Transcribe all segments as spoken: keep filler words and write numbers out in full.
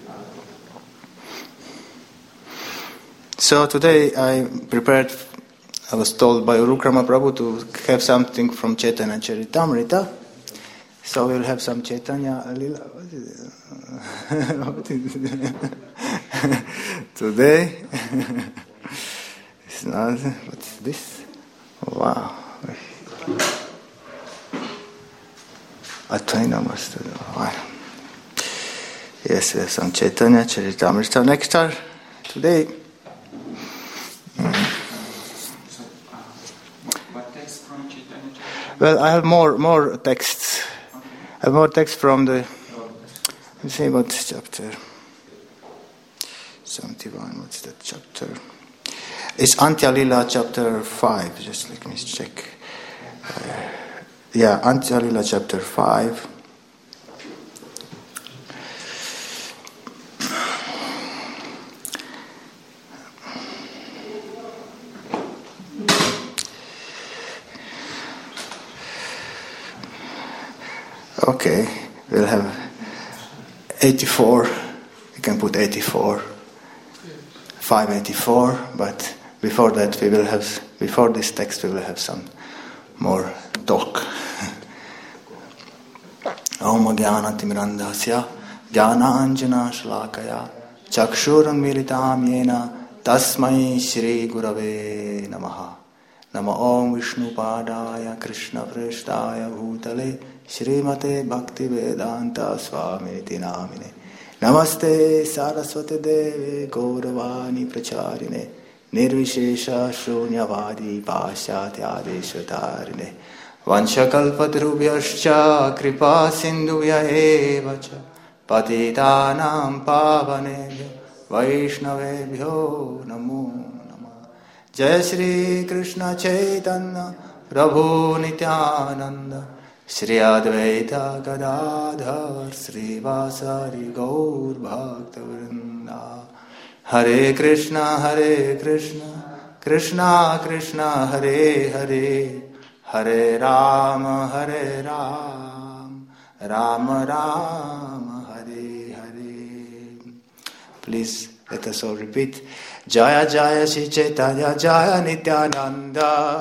So today I prepared, I was told by Urukrama Prabhu to have something from Chaitanya Charitamrita. So we'll have some Chaitanya Lila. What is it? What is it? Today. It's not, what's this? Wow. Atvaina must. Yes, we have some Chaitanya Charitamrita nectar today. Well, I have more more texts. I have more texts from the. Let's see what chapter. Seventy-one. What's that chapter? It's Antya Lila chapter five. Just let me check. Uh, yeah, Antya Lila chapter five. Okay, we'll have eighty-four. We can put eighty-four, five eighty-four. But before that, we will have. Before this text, we will have some more talk. Om Jnana Timirandasya Jnana Anjana Shlakaya Chakshuram Militam Yena Tasmai Shri Gurave Namaha. Nama Om Vishnu Padaya Krishna Prashtaya Bhutale Shrimate Bhakti Vedanta Swamiti Namine Namaste Saraswate Deve Gauravani Pracharine Nirvishesha Shunyavadi Pashyatya Adeshvatarine Vanchakalpadrubhyascha Kripa Sindhubhya Evacha Patitanam Pavanebhyo Vaishnavebhyo Namo Jai Shri Krishna Chaitanya Prabhu Nityananda Shri Advaita Gadadhar Sri Vasari Gaur Bhakta Vrinda Hare Krishna Hare Krishna Krishna Krishna Hare Hare Hare Rama Hare Ram Rama Rama Hare Hare. Please let us all repeat. Jaya Jaya Shri Chaitanya Jaya Nityananda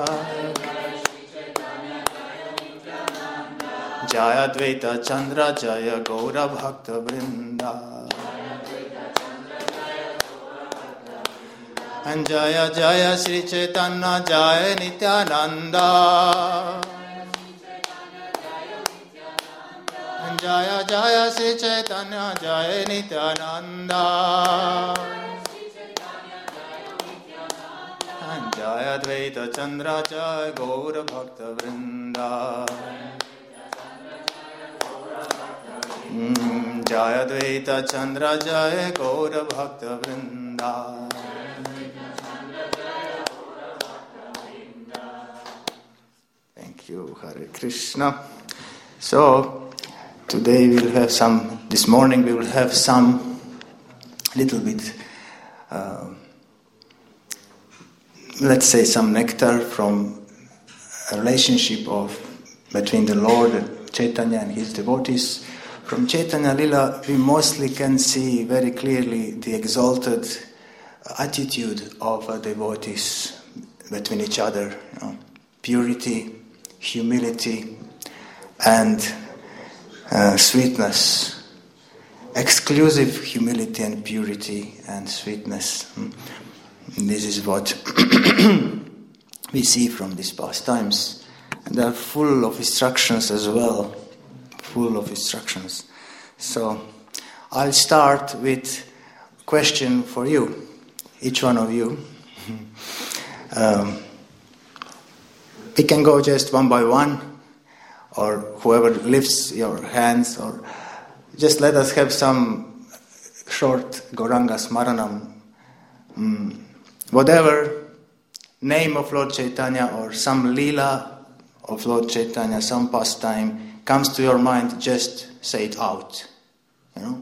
Jaya Dvaita Chandra Jaya Gaura Bhakta Vrinda and Jaya Jaya Shri Chaitanya Jaya Nityananda and Jaya Jaya Shri Chaitanya Jaya Nityananda and Jaya Dvaita Chandra Jaya Gaura Bhakta Vrinda mm, Jaya Dvaita Chandra Jaya Gaura Bhakta Vrinda. Thank you, Hare Krishna. So today we'll have some, this morning we will have some little bit uh, let's say some nectar from a relationship of between the Lord Chaitanya and his devotees. From Chaitanya Lila, we mostly can see very clearly the exalted attitude of uh, devotees between each other. You know, purity, humility, and uh, sweetness. Exclusive humility and purity and sweetness. This is what we see from these pastimes. And they are full of instructions as well. Full of instructions. So I'll start with a question for you, each one of you. um, we can go just one by one, or whoever lifts your hands, or just let us have some short Gauranga Smaranam. Mm. Whatever name of Lord Chaitanya or some lila of Lord Chaitanya, some pastime comes to your mind, just say it out. You know?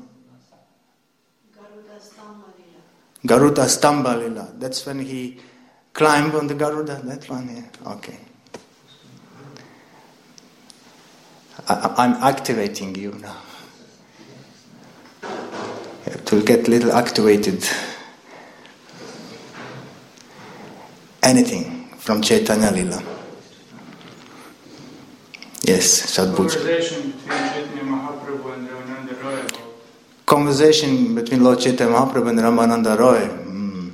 Garuda Stamba Lila. That's when he climbed on the Garuda. That one, yeah. Okay. I, I'm activating you now. it will get a little actuated. Anything from Chaitanya Lila. Yes, Sadhguru. Conversation between Lord Chaitanya Mahaprabhu and Ramananda Roy. Conversation between Lord Chaitanya Mahaprabhu and Ramananda Roy. Mm.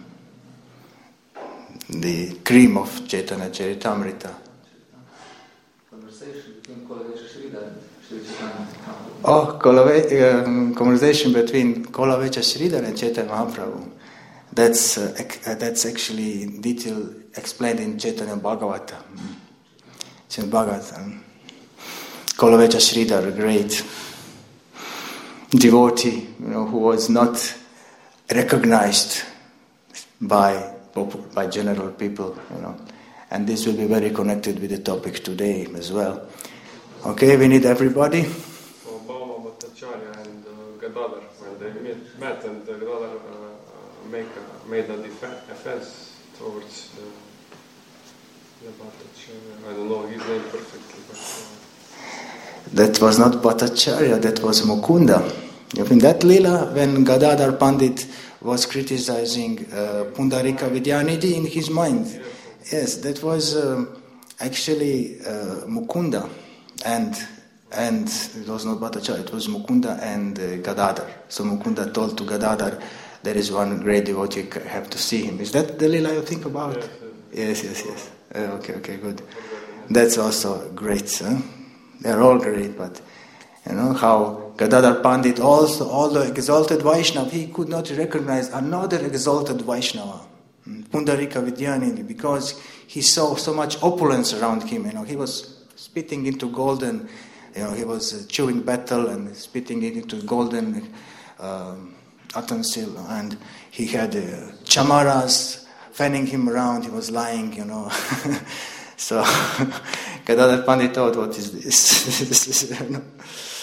The cream of Chaitanya Charitamrita. Conversation between Kolavecha Sridhar and Sri Chaitanya Mahaprabhu. Oh, Kolave, um, conversation between Kolavecha Sridhar and Chaitanya Mahaprabhu. That's uh, ec- uh, that's actually in detail explained in Chaitanya Bhagavata. Mm. It's in Bhagavatam. Kolavecha Sridhar, a great devotee, you know, who was not recognized by by general people, you know, and this will be very connected with the topic today as well. Okay, we need everybody. So Bhava Bhattacharya and uh, Gadadhar, when they met, met and uh, Gadadhar uh, make a, made a def- offense towards the, the Bhattacharya. I don't know his name perfectly, but uh, That was not Bhattacharya, that was Mukunda. In that lila, when Gadadhar Pandit was criticizing uh, Pundarika Vidyanidhi in his mind, yes, that was um, actually uh, Mukunda, and and it was not Bhattacharya, it was Mukunda and uh, Gadadhar. So Mukunda told to Gadadhar, there is one great devotee, you have to see him. Is that the lila you think about? Yes, yes, yes. yes. Uh, okay, okay, good. That's also great. Huh? They're all great, but you know how Gadadhar Pandit, also all the exalted Vaishnava, he could not recognize another exalted Vaishnava, Pundarika Vidyanidhi, because he saw so much opulence around him. You know, he was spitting into golden, you know, he was uh, chewing betel and spitting it into golden um, utensil, and he had uh, chamaras fanning him around. He was lying, you know. So Gadadhar Pandit thought, what is this? You know?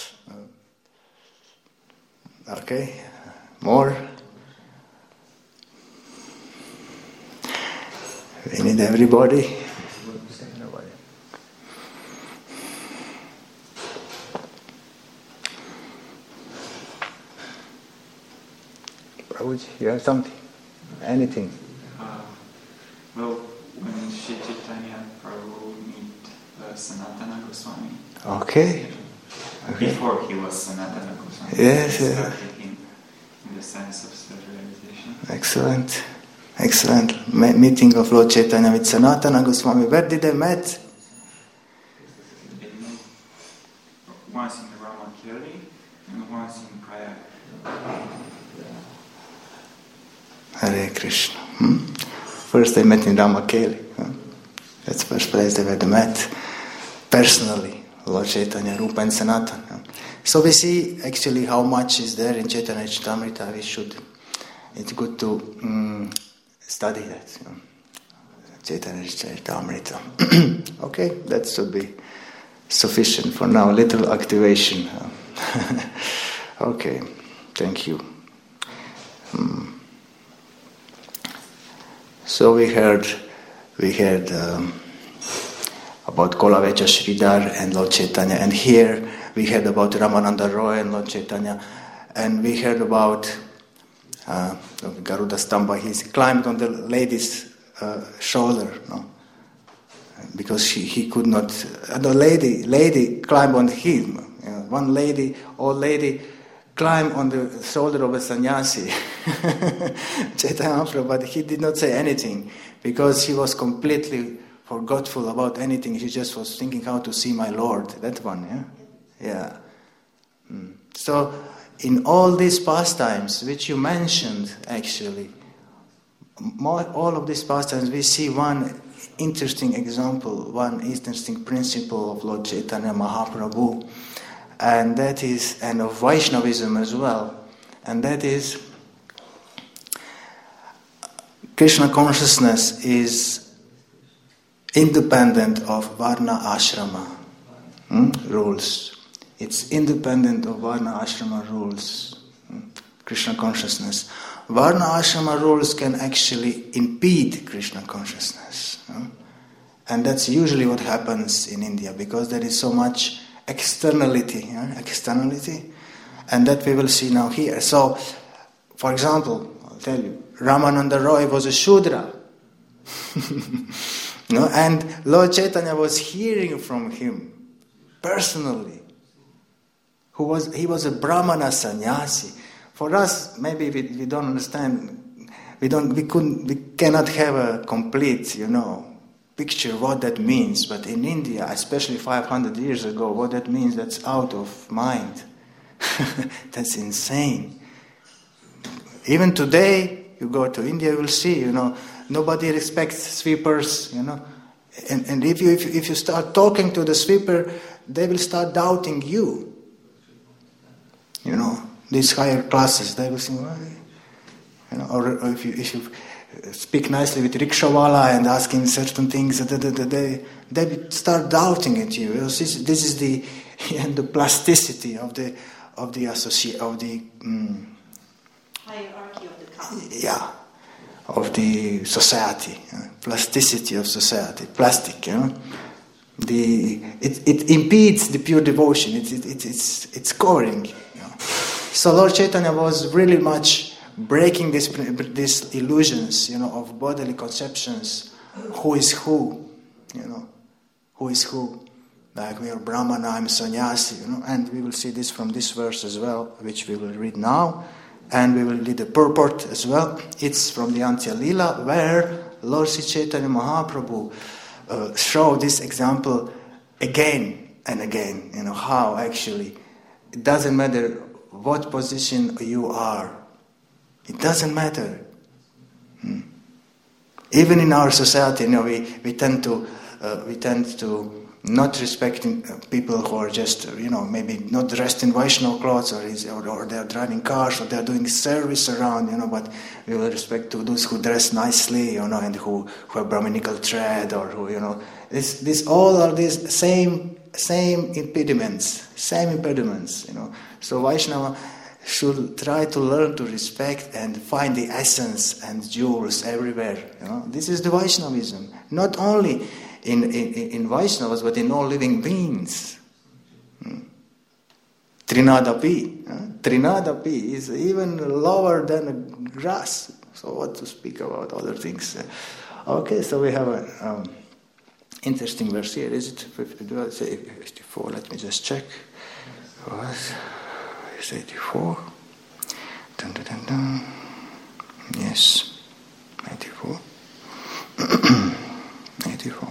Okay, more. We need everybody. Prabhuji, you have something? Anything? Uh, well, when Sri Chaitanya Prabhu meet uh, Sanatana Goswami. Okay. Okay. Before he was Sanatana Goswami. Yes, he yes. started in, in the sense of self-realization. Excellent. Excellent. Me- meeting of Lord Chaitanya with Sanatana Goswami. Where did they met? They met once in Ramakeli and once in Prayag. Hare Krishna. Hmm? First they met in Ramakeli. Huh? That's the first place they were met. Personally, Lord Chaitanya, Rupa and Sanatana. Huh? So we see actually how much is there in Chaitanya Charitamrita. We should, it's good to um, study that. You know? Chaitanya Charitamrita. Okay, that should be sufficient for now. Little activation. Okay, thank you. Hmm. So we heard, we heard um, about Kolavecha Sridhar and Lord Chaitanya, and here we heard about Ramananda Roy and Lord Chaitanya, and we heard about uh, Garuda Stamba. He climbed on the lady's uh, shoulder, no? Because she, he could not. Uh, the lady, lady climbed on him. You know, one lady, old lady, climbed on the shoulder of a sannyasi, Chaitanya Mahaprabhu, but he did not say anything because he was completely forgetful about anything. He just was thinking how to see my Lord. That one, yeah? Yeah. Mm. So, in all these pastimes, which you mentioned, actually, more, all of these pastimes, we see one interesting example, one interesting principle of Lord Chaitanya Mahaprabhu, and that is, and of Vaishnavism as well, and that is, Krishna consciousness is independent of Varna Ashrama hmm, rules. It's independent of Varna Ashrama rules. Hmm, Krishna consciousness. Varna Ashrama rules can actually impede Krishna consciousness. Hmm? And that's usually what happens in India, because there is so much externality, yeah? externality, and that we will see now here. So, for example, I'll tell you, Ramananda Roy was a Shudra. No? And Lord Chaitanya was hearing from him personally. Who was he was a Brahmana sannyasi. For us, maybe we, we don't understand. We don't. We couldn't. We cannot have a complete, you know, picture what that means. But in India, especially five hundred years ago, what that means, that's out of mind. That's insane. Even today, you go to India, you will see, you know, nobody respects sweepers, you know. And, and if you if, you- if you start talking to the sweeper, they will start doubting you. You know, these higher classes, they will say, well, you know, or, or if you if you speak nicely with rickshawala and ask him certain things, they they, they will start doubting at you. This is, this is the the plasticity of the of the associate of the mm, hierarchy of the caste. yeah, of the society, uh, plasticity of society, plastic, you know. The it, it impedes the pure devotion. It, it, it it's it's scoring. You know. So Lord Chaitanya was really much breaking this these illusions, you know, of bodily conceptions. Who is who, you know, who is who? Like we are Brahmana, I'm sannyasi, you know, and we will see this from this verse as well, which we will read now. And we will read the purport as well. It's from the Antya Lila, where Lord Sri Chaitanya Mahaprabhu uh, showed this example again and again. You know, how actually it doesn't matter what position you are. It doesn't matter. Hmm. Even in our society, you know, we, we tend to uh, we tend to not respecting people who are just, you know, maybe not dressed in Vaishnava clothes, or, is, or or they're driving cars, or they're doing service around, you know, but we will respect to those who dress nicely, you know, and who, who have Brahminical thread, or who, you know, this, this all are these same, same impediments, same impediments, you know. So Vaishnava should try to learn to respect and find the essence and jewels everywhere, you know. This is the Vaishnavism. Not only In, in, in Vaishnavas, but in all living beings. Hmm. Trinadapi. Huh? Trinadapi is even lower than a grass. So what to speak about other things? Okay, so we have an um, interesting verse here. Is it fifty, do I say fifty-four? Let me just check. What? Is eighty-four? Dun, dun, dun, dun. Yes, eighty-four. eighty-four.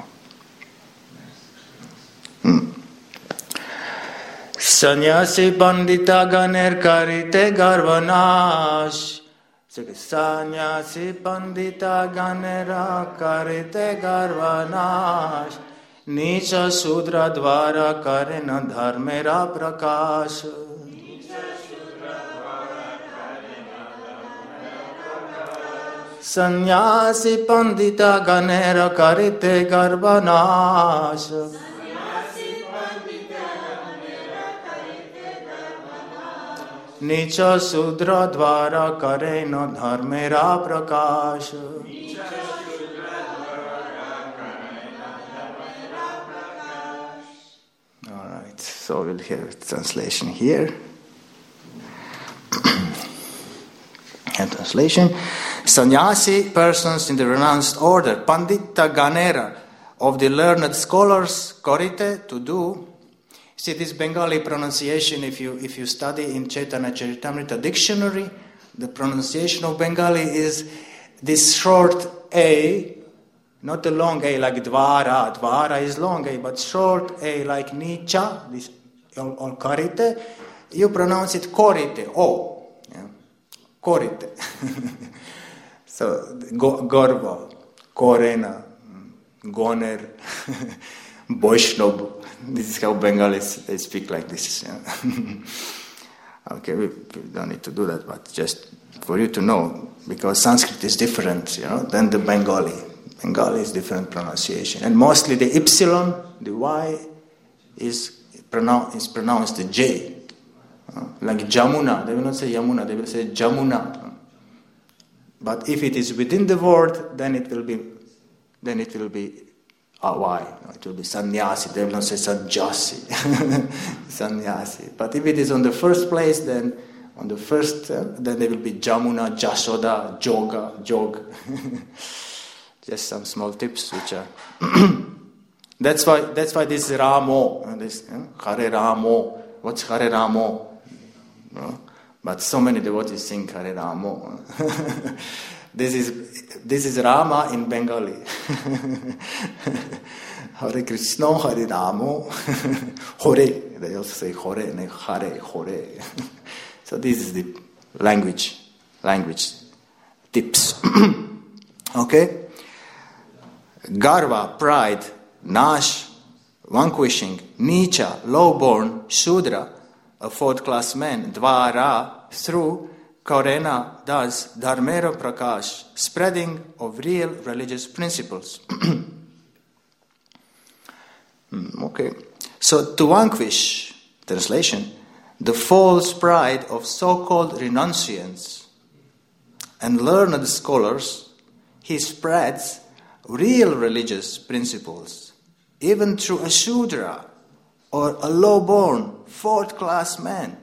Sannyasi pandita ganer karite garvanash. Sannyasi pandita ganera karite garvanash. Nicha sudra dvara karena dharmera prakash. Sannyasi pandita ganera karite garvanash. Nicha sudra dvara kare no dharmera prakash. All right, so we'll have a translation here. And translation: Sannyasi, persons in the renounced order, Pandita Ganera, of the learned scholars, Korite, to do. See this Bengali pronunciation, if you if you study in Chaitanya Charitamrita dictionary, the pronunciation of Bengali is this short A, not a long A like Dvara. Dvara is long A, but short A like Nicha, this or Karite. You pronounce it Korite, O. Yeah. Korite. So, Gorva, Korena, Goner, Boishnob. This is how Bengalis they speak like this. Yeah. Okay, we, we don't need to do that, but just for you to know, because Sanskrit is different, you know, than the Bengali. Bengali is different pronunciation, and mostly the epsilon, the Y, is pronounced is pronounced the J. Uh, like Jamuna, they will not say Yamuna, they will say Jamuna. But if it is within the word, then it will be, then it will be. Uh, why? It will be sannyasi. They will not say sannyasi. Sannyasi. But if it is on the first place, then On the first, uh, then there will be Jamuna, Jashoda, Joga, Jog. Just some small tips which are... that's why That's why this Ramo, uh, this uh, Hare Ramo. What's Hare Ramo? No? But so many devotees sing Hare Ramo. This is this is Rama in Bengali. Hare Krishna, Hare Ramo, Hore. They also say Hore, and Hare, Hore. So this is the language, language tips. Okay? Garva, pride, Nash, vanquishing, Nicha, low-born, Shudra, a fourth-class man, Dvara, through, Karena does Dharmera Prakash, spreading of real religious principles. Okay. So to vanquish, translation, the false pride of so-called renunciants and learned scholars, he spreads real religious principles, even through a Shudra or a low-born, fourth-class man.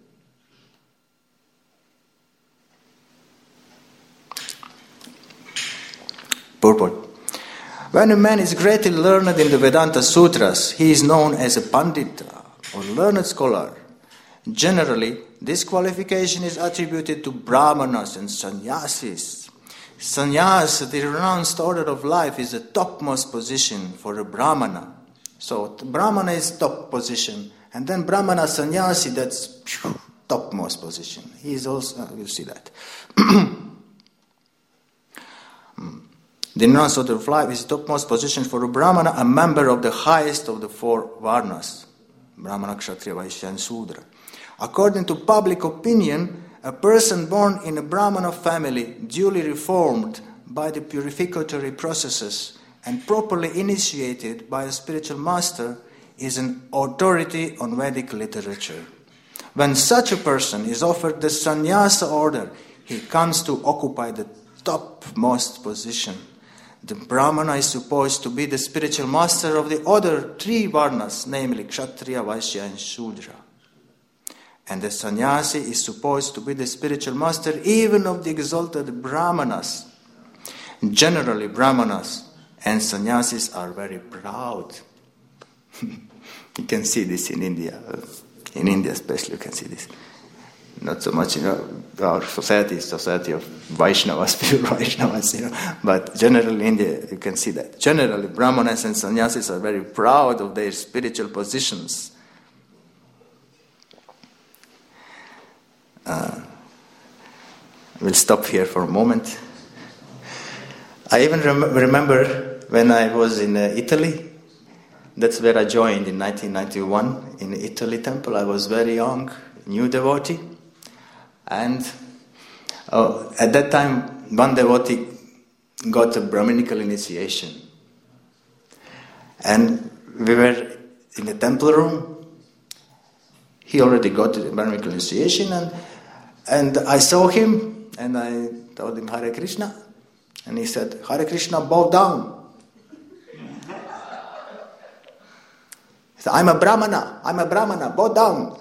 Purport. When a man is greatly learned in the Vedanta Sutras, he is known as a Pandita or learned scholar. Generally, this qualification is attributed to Brahmanas and Sannyasis. Sannyas, the renounced order of life, is the topmost position for a Brahmana. So, Brahmana is top position, and then Brahmana Sannyasi, that's phew, topmost position. He is also, uh, you'll see that. The renounced order of life is the topmost position for a Brahmana, a member of the highest of the four Varnas, Brahmana, Kshatriya, Vaishya, and Sudra. According to public opinion, a person born in a Brahmana family, duly reformed by the purificatory processes and properly initiated by a spiritual master, is an authority on Vedic literature. When such a person is offered the sannyasa order, he comes to occupy the topmost position. The Brahmana is supposed to be the spiritual master of the other three Varnas, namely Kshatriya, Vaishya, and Shudra. And the sannyasi is supposed to be the spiritual master even of the exalted Brahmanas. Generally, Brahmanas and sannyasis are very proud. You can see this in India. In India especially, you can see this. Not so much in our society, society of Vaishnavas, pure Vaishnavas, you know. But generally in India, you can see that. Generally, Brahmanas and sannyasis are very proud of their spiritual positions. Uh, we'll stop here for a moment. I even rem- remember when I was in uh, Italy. That's where I joined in nineteen ninety-one in the Italy temple. I was very young, new devotee. And uh, at that time, one devotee got a Brahminical initiation. And we were in the temple room. He already got the Brahminical initiation, and and I saw him, and I told him Hare Krishna, and he said, Hare Krishna, bow down. He said, I'm a Brahmana, I'm a Brahmana, bow down.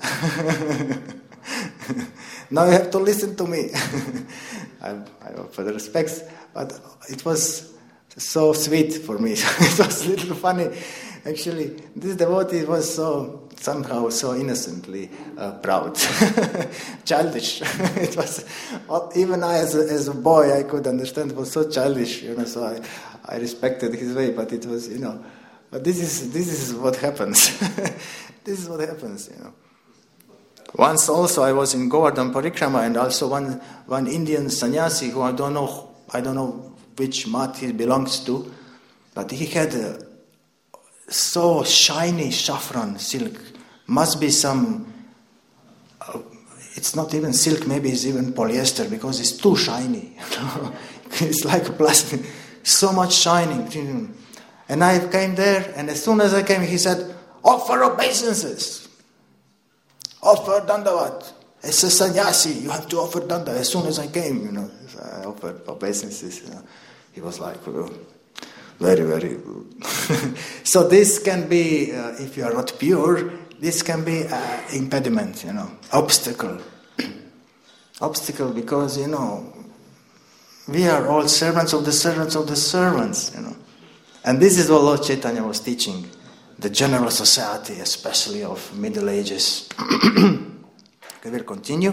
Now you have to listen to me. I, I offer the respects, but it was so sweet for me. It was a little funny. Actually, this devotee was so, somehow so innocently uh, proud. Childish. It was, well, even I as a, as a boy, I could understand it was so childish, you know, so I, I respected his way, but it was, you know, but this is, this is what happens. This is what happens, you know. Once also I was in Govardhan Parikrama, and also one one Indian sannyasi who I don't know I don't know which mat he belongs to, but he had a so shiny saffron silk. Must be some. Uh, it's not even silk. Maybe it's even polyester because it's too shiny. It's like plastic. So much shining. And I came there, and as soon as I came, he said, "Offer obeisances. Offer dandavat. As a sannyasi, you have to offer danda." As soon as I came, you know, I offered obeisances. You know. He was like, oh, very, very good. So this can be, uh, if you are not pure, this can be an impediment, you know, obstacle. Obstacle because, you know, we are all servants of the servants of the servants, you know. And this is what Lord Chaitanya was teaching the general society, especially of Middle Ages. Okay, we'll continue.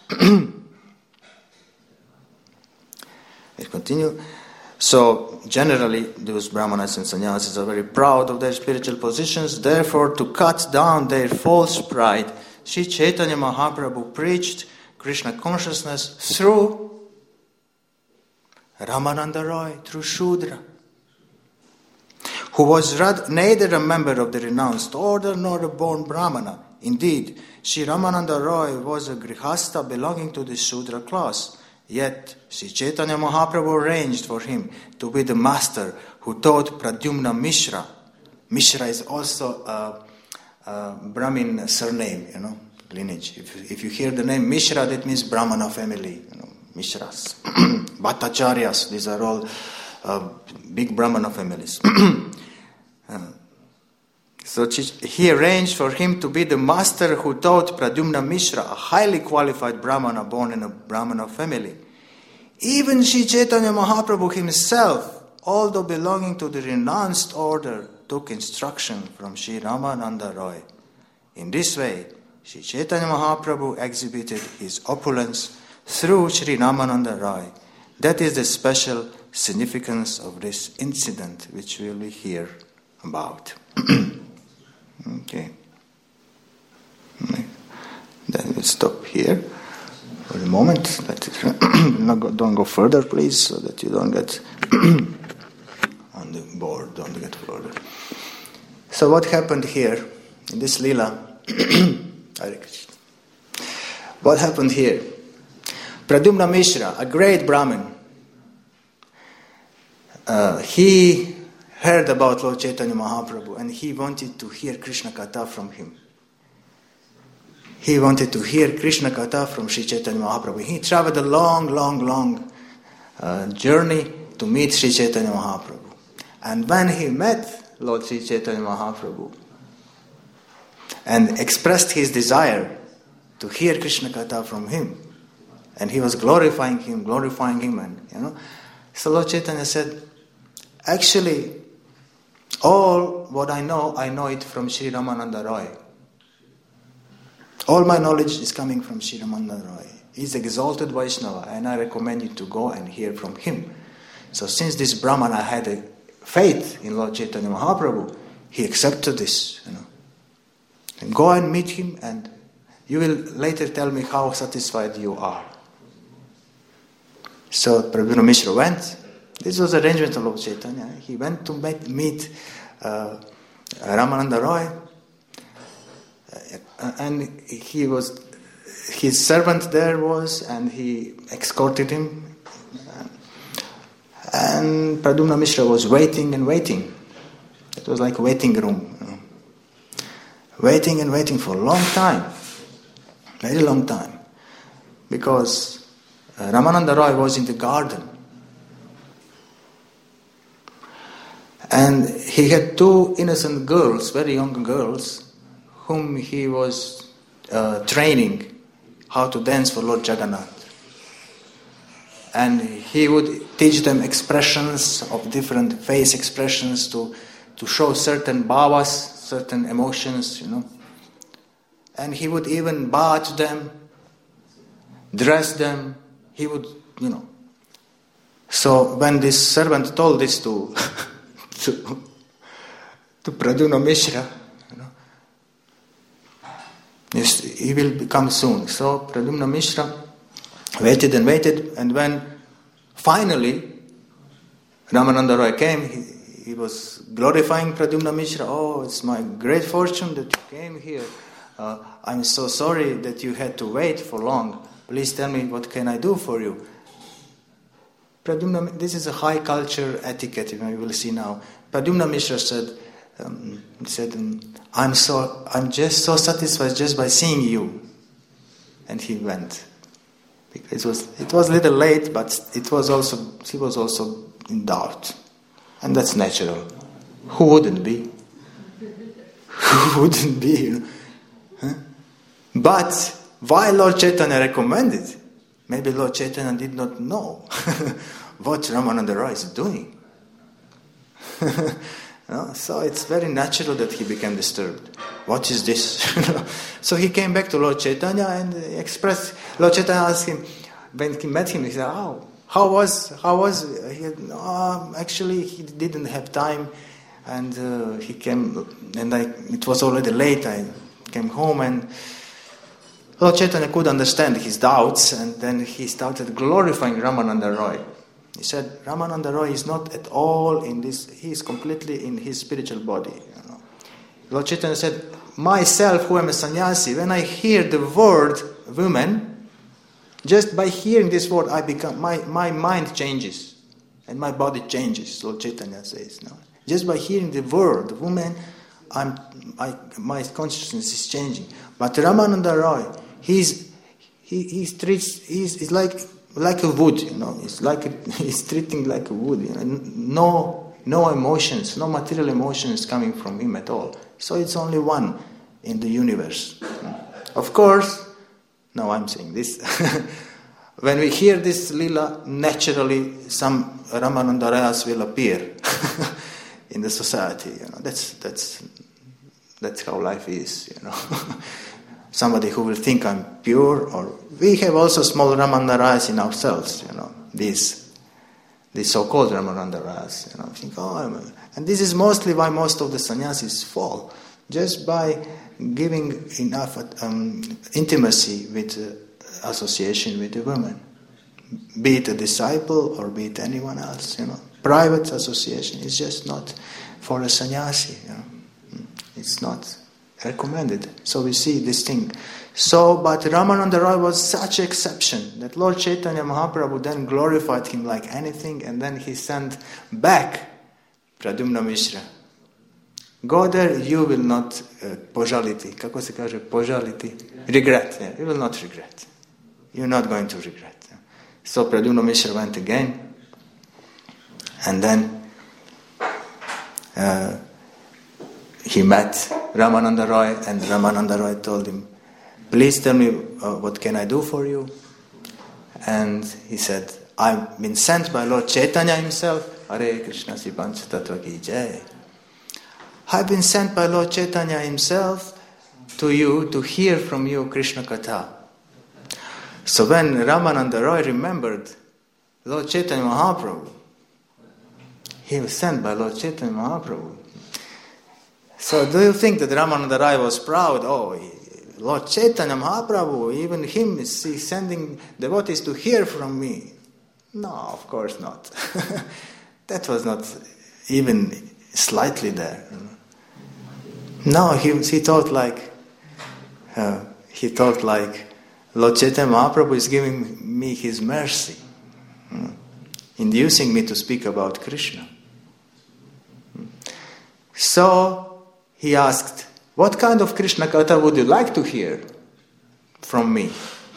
we'll continue. So, generally, those Brahmanas and Sannyasis are very proud of their spiritual positions. Therefore, to cut down their false pride, Sri Chaitanya Mahaprabhu preached Krishna consciousness through Ramananda Roy, through Shudra, who was neither a member of the renounced order nor a born Brahmana. Indeed, Sri Ramananda Roy was a Grihastha belonging to the Shudra class. Yet, Sri Chaitanya Mahaprabhu arranged for him to be the master who taught Pradyumna Mishra. Mishra is also a, a Brahmin surname, you know, lineage. If, if you hear the name Mishra, that means Brahmana family, you know, Mishras. Bhattacharyas, these are all uh, big Brahmana families. uh, so he arranged for him to be the master who taught Pradyumna Mishra, a highly qualified Brahmana born in a Brahmana family. Even Sri Chaitanya Mahaprabhu himself, although belonging to the renounced order, took instruction from Sri Ramananda Roy. In this way, Sri Chaitanya Mahaprabhu exhibited his opulence through Sri Ramananda Roy. That is the special significance of this incident which we will hear about. Okay. Then we'll stop here for a moment. Let it not go, don't go further, please, so that you don't get on the board, don't get further. So what happened here in this Leela? What happened here? Pradyumna Mishra, a great Brahmin, uh, he heard about Lord Chaitanya Mahaprabhu and he wanted to hear Krishna Katha from him. He wanted to hear Krishna Katha from Sri Chaitanya Mahaprabhu. He traveled a long, long, long uh, journey to meet Sri Chaitanya Mahaprabhu. And when he met Lord Sri Chaitanya Mahaprabhu and expressed his desire to hear Krishna Katha from him, and he was glorifying him, glorifying him, and you know, so Lord Chaitanya said, actually, all what I know, I know it from Sri Ramananda Roy. All my knowledge is coming from Sri Ramananda Roy. He's exalted Vaishnava, and I recommend you to go and hear from him. So since this Brahmana had a faith in Lord Chaitanya Mahaprabhu, he accepted this, you know. And go and meet him, and you will later tell me how satisfied you are. So Pradyumna Mishra went. This was the arrangement of Lord Chaitanya. He went to meet, meet uh, Ramananda Roy, uh, and he was his servant there was, and he escorted him. And Pradyumna Mishra was waiting and waiting. It was like a waiting room, you know. Waiting and waiting for a long time, very long time, because uh, Ramananda Roy was in the garden. And he had two innocent girls, very young girls, whom he was uh, training how to dance for Lord Jagannath. And he would teach them expressions of different face expressions to, to show certain bhavas, certain emotions, you know. And he would even bath them, dress them, he would, you know. So when this servant told this to to, to Pradyumna Mishra, you know, yes, he will become soon. So Pradyumna Mishra waited and waited, and when finally Ramananda Roy came, he, he was glorifying Pradyumna Mishra. Oh, it's my great fortune that you came here. Uh, I'm so sorry that you had to wait for long. Please tell me, what can I do for you? Pradyumna, this is a high culture etiquette, you will see now. Pradyumna Mishra said, um, said um, I'm so, I'm just so satisfied just by seeing you. And he went. It was, it was a little late, but it was also, he was also in doubt. And that's natural. Who wouldn't be? Who wouldn't be? You know? Huh? But why Lord Chaitanya recommended? maybe Lord Chaitanya did not know what Ramananda Roy is doing. No? So it's very natural that he became disturbed. What is this? So he came back to Lord Chaitanya and expressed. Lord Chaitanya asked him, when he met him, he said, "Oh, how was, how was?" He said, "Oh, actually, he didn't have time, and uh, he came, and I, it was already late. I came home, and Lord Chaitanya could understand his doubts, and then he started glorifying Ramananda Roy. He said, Ramananda Roy is not at all in this, he is completely in his spiritual body. You know. Lord Chaitanya said, myself who am a sannyasi, when I hear the word woman, just by hearing this word, I become, my, my mind changes and my body changes, Lord Chaitanya says. No? Just by hearing the word woman, I'm, I, my consciousness is changing. But Ramananda Roy, he's, he, he treats, he's, he's like, like a wood, you know, it's like a, he's treating like a wood, you know, no, no emotions, no material emotions coming from him at all. So it's only one in the universe. Of course, no, I'm saying this. When we hear this lila, naturally some Ramananda Rayas will appear in the society. You know, that's that's that's how life is. You know. Somebody who will think I'm pure, or we have also small Ramananda Rayas in ourselves, you know, these, these so-called Ramananda Rayas, you know, think, oh, I'm a, and this is mostly why most of the sannyasis fall, just by giving enough um, intimacy with uh, association with the women, be it a disciple or be it anyone else, you know. Private association is just not for a sannyasi, you know. It's not recommended. So we see this thing. So, but Ramananda Roy was such an exception that Lord Chaitanya Mahaprabhu then glorified him like anything, and then he sent back Pradyumna Mishra. Go there, you will not uh, požaliti. Kako se kaže požaliti? Regret. Yeah, you will not regret. You're not going to regret. So Pradyumna Mishra went again, and then uh, he met Ramananda Roy, and Ramananda Roy told him, please tell me uh, what can I do for you? And he said, I've been sent by Lord Chaitanya himself. Hare Krishna Sri Pancha Tattva Ki Jai. I've been sent by Lord Chaitanya himself to you to hear from you Krishna Katha. So when Ramananda Roy remembered Lord Chaitanya Mahaprabhu, he was sent by Lord Chaitanya Mahaprabhu. So do you think that Ramananda Roy was proud? Oh, Lord Chaitanya Mahaprabhu, even him is sending devotees to hear from me. No, of course not. That was not even slightly there. No, he he thought like uh, he thought like Lord Chaitanya Mahaprabhu is giving me his mercy, uh, inducing me to speak about Krishna. So he asked, what kind of Krishna Katha would you like to hear from me?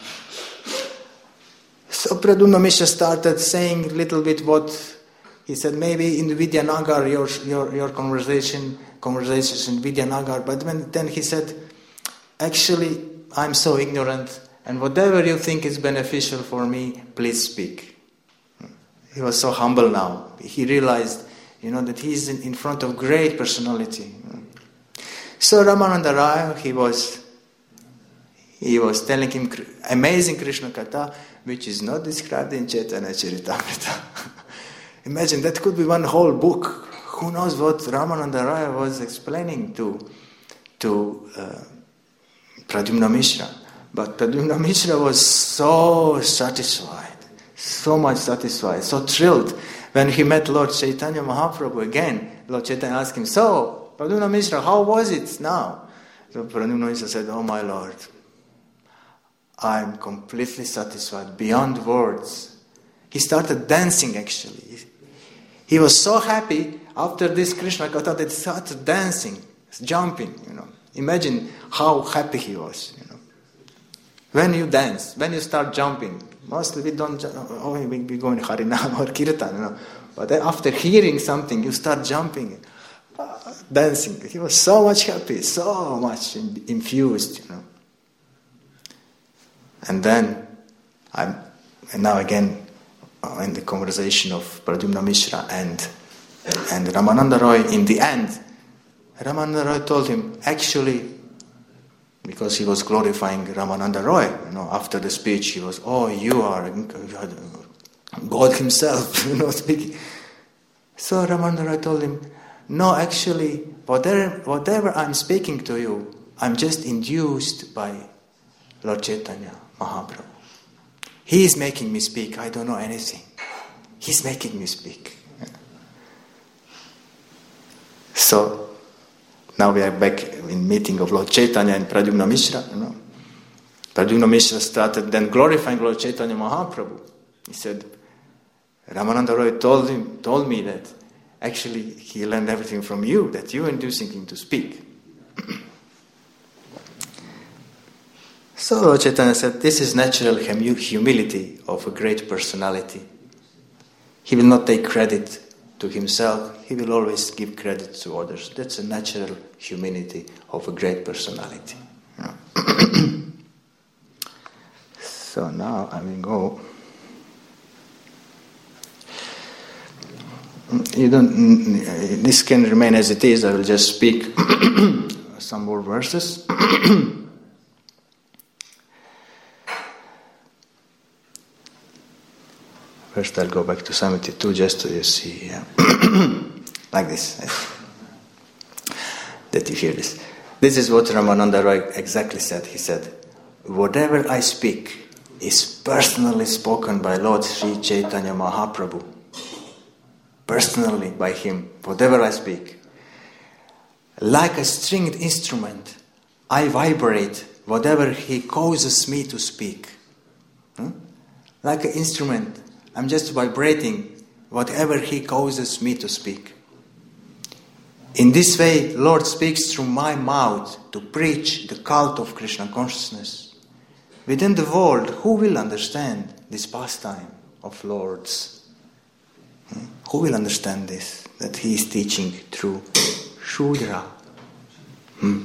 So Pradyumna Mishra started saying a little bit what he said, maybe in Vidyanagar, your your your conversation, conversations in Vidyanagar. But when, then he said, actually, I'm so ignorant, and whatever you think is beneficial for me, please speak. He was so humble now. He realized, you know, that he's in, in front of great personality. So Ramananda Raya, he was, he was telling him amazing Krishna Katha, which is not described in Chaitanya Charitamrita. Imagine, that could be one whole book. Who knows what Ramananda Raya was explaining to, to uh, Pradyumna Mishra. But Pradyumna Mishra was so satisfied, so much satisfied, so thrilled. When he met Lord Chaitanya Mahaprabhu again, Lord Chaitanya asked him, so, Pradyumna Mishra, how was it now? So Pradyumna Mishra said, oh my Lord, I'm completely satisfied, beyond words. He started dancing actually. He was so happy after this Krishna Katha that he started dancing, jumping, you know. Imagine how happy he was, you know. When you dance, when you start jumping, mostly we don't, oh, we, we go in Harinam or Kirtan, you know. But then after hearing something, you start jumping, uh, dancing. He was so much happy, so much in, infused, you know. And then, I'm, and now again uh, in the conversation of Pradyumna Mishra and and Ramananda Roy, in the end, Ramananda Roy told him, actually, because he was glorifying Ramananda Roy, you know, after the speech, he was, oh, you are God himself, you know, speaking. So Ramananda Roy told him, no, actually, whatever, whatever I'm speaking to you, I'm just induced by Lord Chaitanya Mahaprabhu. He is making me speak. I don't know anything. He's making me speak. So now we are back in meeting of Lord Chaitanya and Pradyumna Mishra. You know, Pradyumna Mishra started then glorifying Lord Chaitanya Mahaprabhu. He said, Ramananda Roy told him, told me that actually he learned everything from you, that you inducing him to speak. So Lord Chaitanya said, this is natural hum- humility of a great personality. He will not take credit to himself. He will always give credit to others. That's a natural humility of a great personality. So now I will go. You don't. This can remain as it is. I will just speak some more verses. First, I'll go back to seventy-two just so you see, yeah. Like this, that you hear this. This is what Ramananda Roy exactly said. He said, whatever I speak is personally spoken by Lord Sri Chaitanya Mahaprabhu. Personally by him, whatever I speak. Like a stringed instrument, I vibrate whatever he causes me to speak. Hmm? Like an instrument, I'm just vibrating whatever he causes me to speak. In this way, Lord speaks through my mouth to preach the cult of Krishna consciousness. Within the world, who will understand this pastime of Lord's? Hmm? Who will understand this? That he is teaching through Shudra. Hmm.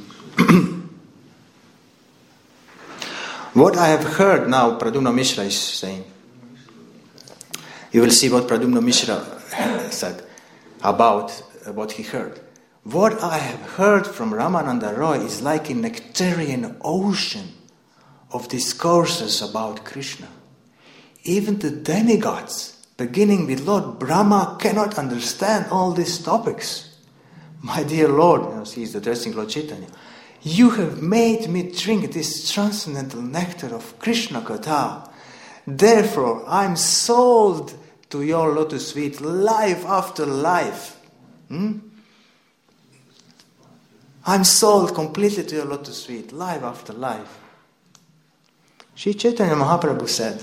What I have heard now, Pradyumna Mishra is saying. You will see what Pradyumna Mishra said about what he heard. What I have heard from Ramananda Roy is like a nectarian ocean of discourses about Krishna. Even the demigods, beginning with Lord Brahma, cannot understand all these topics. My dear Lord, you know, he is addressing Lord Chaitanya, you have made me drink this transcendental nectar of Krishna Katha. Therefore, I'm sold to your lotus feet life after life. Hmm? I'm sold completely to your lotus feet, life after life. Sri Chaitanya Mahaprabhu said,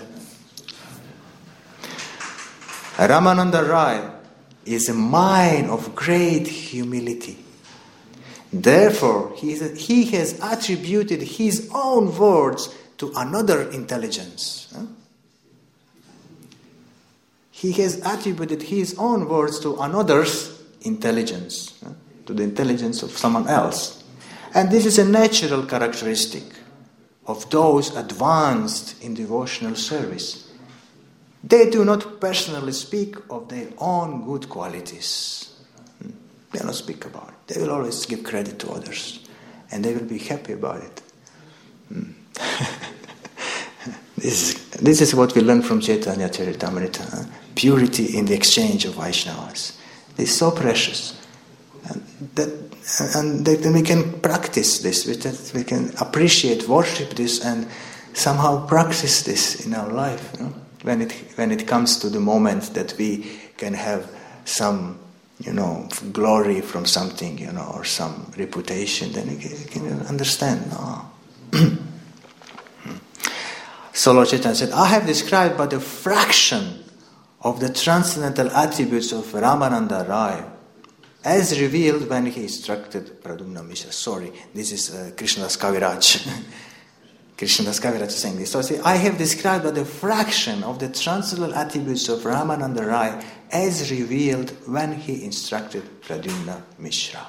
Ramananda Rai is a man of great humility. Therefore, he, is, he has attributed his own words to another intelligence. Huh? He has attributed his own words to another's intelligence, huh? to the intelligence of someone else. And this is a natural characteristic of those advanced in devotional service. They do not personally speak of their own good qualities. They don't speak about it. They will always give credit to others. And they will be happy about it. this, is, this is what we learn from Chaitanya Charitamrita. Huh? Purity in the exchange of Vaishnavas. It's so precious. And that, and that we can practice this. We can appreciate, worship this, and somehow practice this in our life. You know? When it when it comes to the moment that we can have some, you know, glory from something, you know, or some reputation, then you can, you can understand. No. So Lord Chaitanya said, I have described but a fraction of the transcendental attributes of Ramananda Rai as revealed when he instructed Pradyumna Mishra. Sorry, this is uh, Krishnadas Kaviraj. Krishnadas Kaviraj is saying this. So I say, I have described but a fraction of the transcendental attributes of Ramananda Rai as revealed when he instructed Pradyumna Mishra.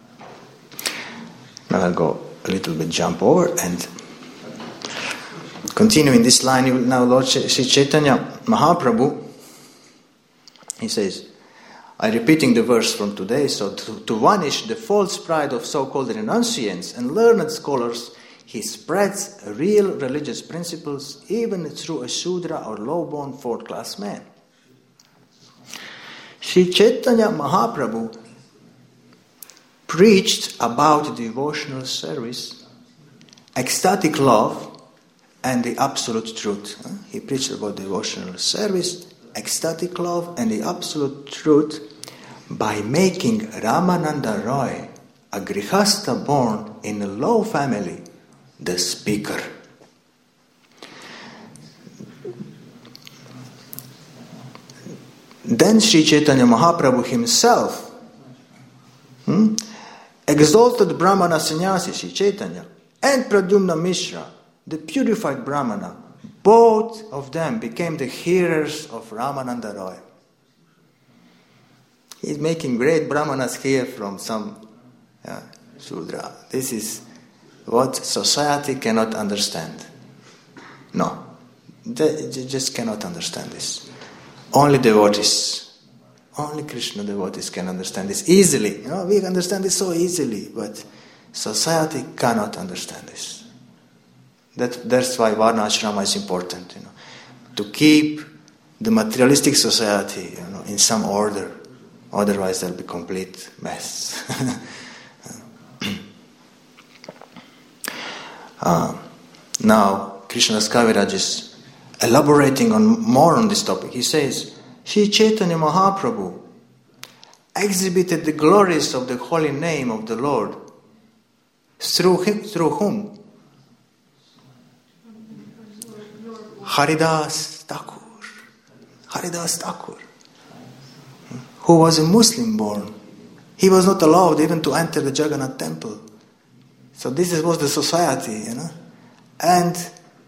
Now I'll go a little bit jump over and continuing this line, now Lord Sri Chaitanya Mahaprabhu, he says, I'm repeating the verse from today, so to, to vanish the false pride of so-called renunciants and learned scholars, he spreads real religious principles even through a Shudra or low-born fourth-class man. Sri Chaitanya Mahaprabhu preached about devotional service, ecstatic love, and the absolute truth. He preached about devotional service, ecstatic love, and the absolute truth by making Ramananda Roy, a Grihastha born in a low family, the speaker. Then Sri Chaitanya Mahaprabhu himself hmm, exalted Brahmana sannyasi Sri Chaitanya and Pradyumna Mishra, the purified Brahmana. Both of them became the hearers of Ramananda Roy. He's making great Brahmanas here from some yeah, Shudra. This is what society cannot understand. No, they just cannot understand this. Only devotees, only Krishna devotees can understand this easily. You know, we understand this so easily, but society cannot understand this. That, that's why Varna Ashrama is important, you know, to keep the materialistic society, you know, in some order. Otherwise, there'll be complete mess. uh, now, Krishnadas Kaviraj is elaborating on more on this topic. He says, Sri Chaitanya Mahaprabhu exhibited the glories of the holy name of the Lord through him, through whom? Haridas Thakur. Haridas Thakur, who was a Muslim born. He was not allowed even to enter the Jagannath temple. So this was the society, you know. And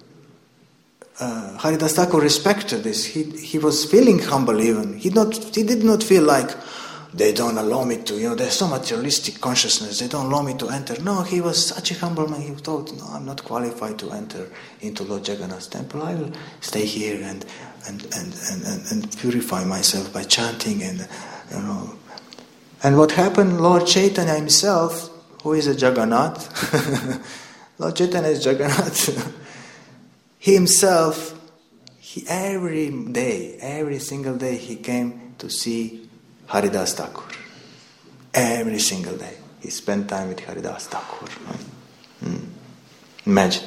uh, Haridas Thakur respected this. He he was feeling humble even. He not he did not feel like they don't allow me to, you know, there's so materialistic consciousness, they don't allow me to enter. No, he was such a humble man. He thought, no, I'm not qualified to enter into Lord Jagannath's temple. I will stay here and and, and, and, and, and purify myself by chanting and, you know. And what happened, Lord Chaitanya himself, who is a Jagannath, Lord Chaitanya is Jagannath, he himself, he, every day, every single day he came to see Haridas Thakur. Every single day. He spent time with Haridas Thakur. Mm. Imagine.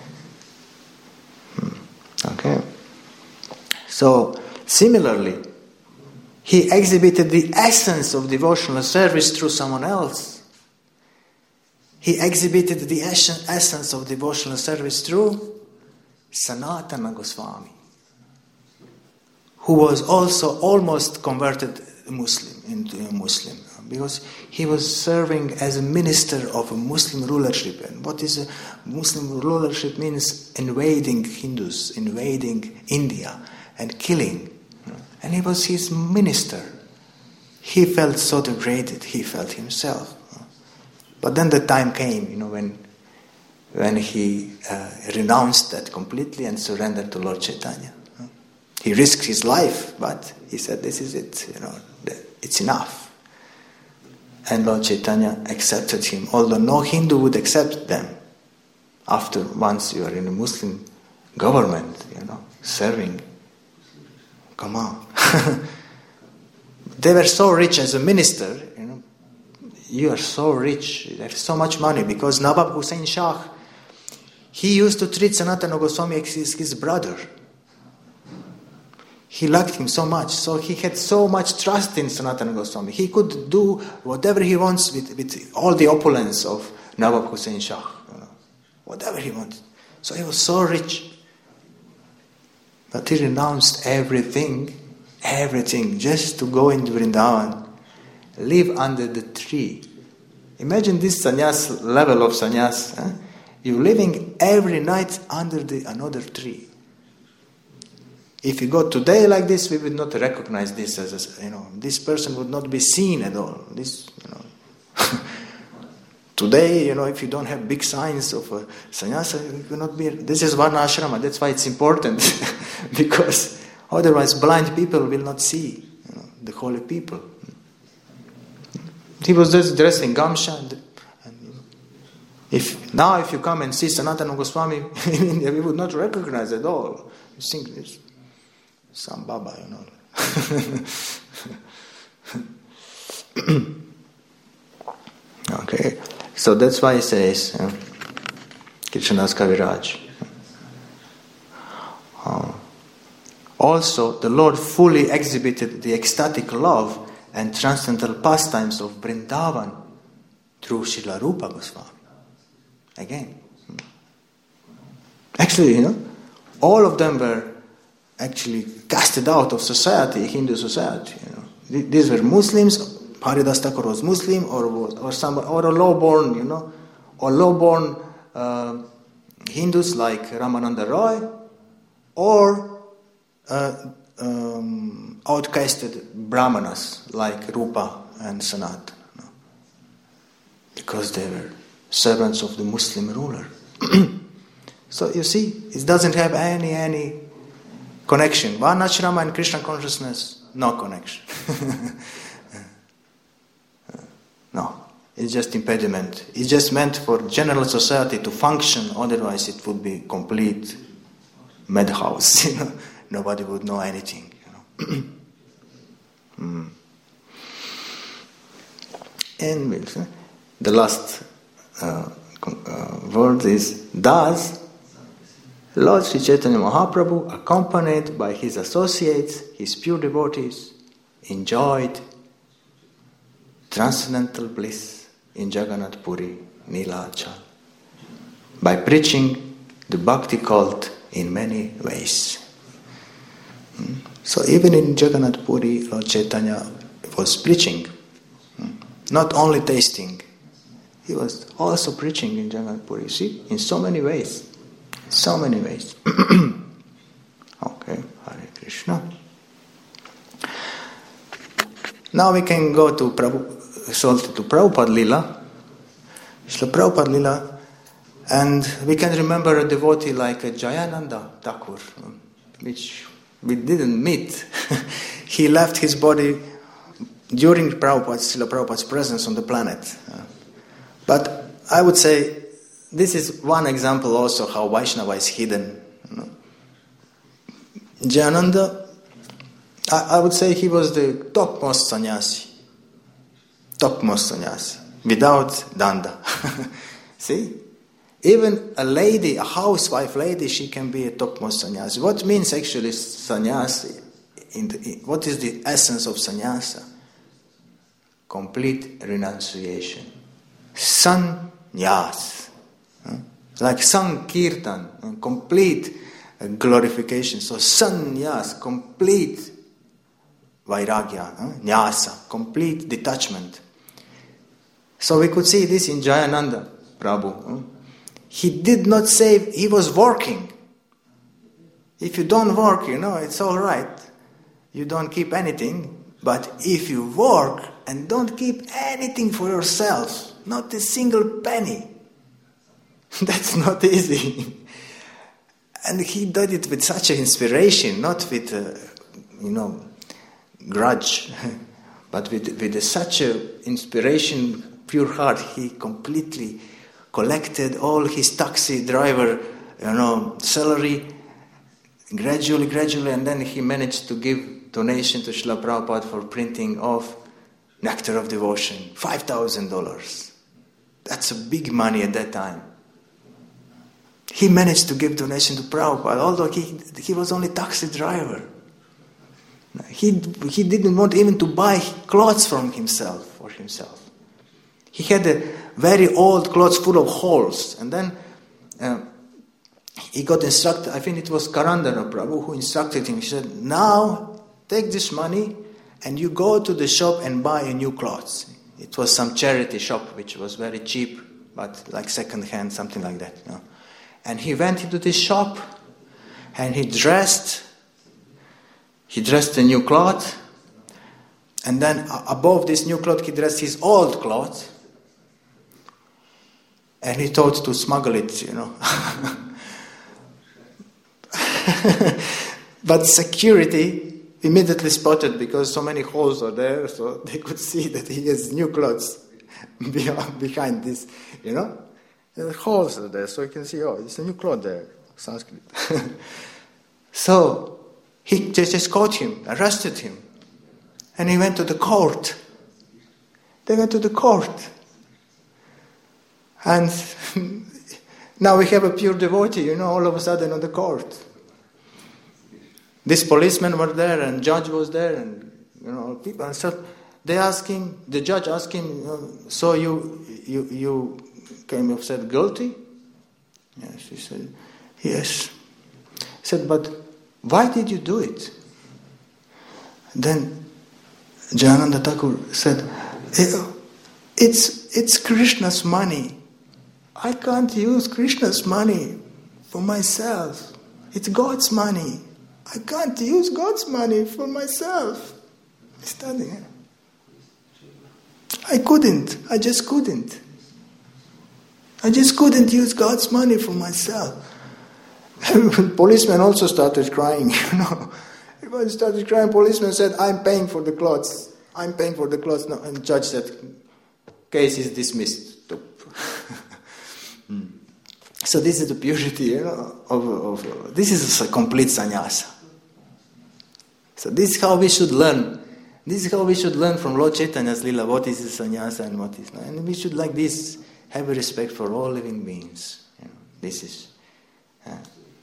Mm. Okay. So, similarly, he exhibited the essence of devotional service through someone else. He exhibited the essence of devotional service through Sanatana Goswami, who was also almost converted Muslim into a Muslim, because he was serving as a minister of a Muslim rulership. And what is a Muslim rulership means? Invading Hindus, invading India and killing. And he was his minister. He felt so degraded, he felt himself. But then the time came, you know, when when he uh, renounced that completely and surrendered to Lord Chaitanya. He risked his life, but he said, this is it, you know, it's enough. And Lord Chaitanya accepted him, although no Hindu would accept them. After once you are in a Muslim government, you know, serving, come on. They were so rich as a minister, you know, you are so rich, you have so much money, because Nawab Hussain Shah, he used to treat Sanatana Goswami as his, his brother. He liked him so much, so he had so much trust in Sanatana Goswami. He could do whatever he wants with, with all the opulence of Nawab Hussain Shah. You know, whatever he wanted. So he was so rich. But he renounced everything, everything, just to go into Vrindavan, live under the tree. Imagine this sannyas, level of sannyas. Huh? You're living every night under the another tree. If you go today like this, we would not recognize this as a, you know, this person would not be seen at all. This, you know, today, you know, if you don't have big signs of uh, sannyasa, you cannot be. This is Varna Ashrama. That's why it's important, because otherwise blind people will not see, you know, the holy people. He was just dressed in gamsha. And, and, you know, if now, if you come and see Sanatana Goswami in India, we would not recognize at all. You think this some Baba, you know. Okay, so that's why he says uh, Krishnadas Kaviraj. Uh, also, the Lord fully exhibited the ecstatic love and transcendental pastimes of Vrindavan through Srila Rupa Goswami. Again, actually, you know, all of them were actually casted out of society, Hindu society. You know, these were Muslims. Haridas Thakur was Muslim, or or some or a low-born, you know, or low-born uh, Hindus like Ramananda Roy, or uh, um, outcasted Brahmanas like Rupa and Sanat, you know, because they were servants of the Muslim ruler. So you see, it doesn't have any any connection. Varnashrama and Krishna consciousness, no connection. No, it's just impediment. It's just meant for general society to function. Otherwise, it would be complete madhouse. You know, nobody would know anything. You know. mm. And the last uh, uh, word is thus. Lord Sri Chaitanya Mahaprabhu, accompanied by his associates, his pure devotees, enjoyed transcendental bliss in Jagannath Puri, Nilachal, by preaching the bhakti cult in many ways. So even in Jagannath Puri, Lord Chaitanya was preaching, not only tasting. He was also preaching in Jagannath Puri, see, in so many ways. So many ways. Okay, Hare Krishna. Now we can go to Prabhu, so to Prabhupada Lila, Srila Prabhupada Lila, and we can remember a devotee like Jayananda Thakur, which we didn't meet. He left his body during Prabhupada's, Srila Prabhupada's presence on the planet. But I would say this is one example also how Vaishnava is hidden. You know. Jayananda, I, I would say he was the topmost sannyasi. Topmost sannyasi. Without danda. See? Even a lady, a housewife lady, she can be a topmost sannyasi. What means actually sannyasi? In the, in, what is the essence of sannyasa? Complete renunciation. Sannyas. Like Sankirtan, complete glorification. So sannyas, complete vairagya, nyasa, complete detachment. So we could see this in Jayananda Prabhu. He did not say he was working. If you don't work, you know, it's all right. You don't keep anything. But if you work and don't keep anything for yourself, not a single penny, that's not easy. And he did it with such an inspiration, not with, uh, you know, grudge, but with, with such an inspiration, pure heart. He completely collected all his taxi driver, you know, salary, gradually, gradually, and then he managed to give donation to Srila Prabhupada for printing of Nectar of Devotion, five thousand dollars. That's a big money at that time. He managed to give donation to Prabhupada, although he, he was only taxi driver. He, he didn't want even to buy clothes from himself, for himself. He had a very old clothes full of holes. And then uh, he got instructed, I think it was Karandana Prabhu who instructed him. He said, now take this money and you go to the shop and buy a new clothes. It was some charity shop which was very cheap, but like second hand, something like that. You know. And he went into this shop and he dressed, he dressed a new cloth, and then above this new cloth he dressed his old cloth, And he thought to smuggle it, you know. But security immediately spotted, because so many holes are there, so they could see that he has new clothes behind this, you know. The holes are there, so you can see, oh, it's a new cloth there, Sanskrit. So he just caught him, arrested him, and he went to the court. They went to the court. And now we have a pure devotee, you know, all of a sudden on the court. These policemen were there, and judge was there, and, you know, people. And so they asked him, the judge asked him, so you you you came and said guilty? Yes, he said, yes. He said, but why did you do it? Then Jayananda Thakur said, it's it's Krishna's money. I can't use Krishna's money for myself. It's God's money. I can't use God's money for myself. Standing here. I couldn't. I just couldn't. I just couldn't use God's money for myself. Policemen also started crying, you know. Everybody started crying. Policeman said, I'm paying for the clothes. I'm paying for the clothes. No. And the judge said, case is dismissed. hmm. So this is the purity, you know, of, of this is a complete sannyasa. So this is how we should learn. This is how we should learn from Lord Chaitanya's Lila, what is sannyasa and what is not. And we should, like this, have a respect for all living beings. You know, this is uh,